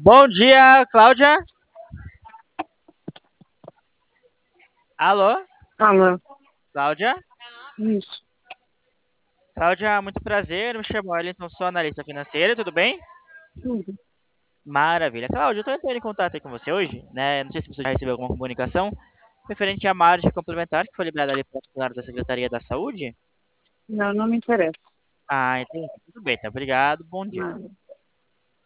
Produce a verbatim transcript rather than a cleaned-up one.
Bom dia, Cláudia. Alô, Alô, Cláudia. isso, Cláudia, muito prazer. Me chamo Wellington, sou analista financeiro, tudo bem? tudo. Maravilha. Cláudia, eu estou entrando em contato aí com você hoje, né? Não sei se você já recebeu alguma comunicação referente à margem complementar que foi liberada ali pelo funcionário da Secretaria da Saúde. Não, não me interessa. Ah, entendi. Tudo bem, tá? Obrigado. Bom dia. Nada.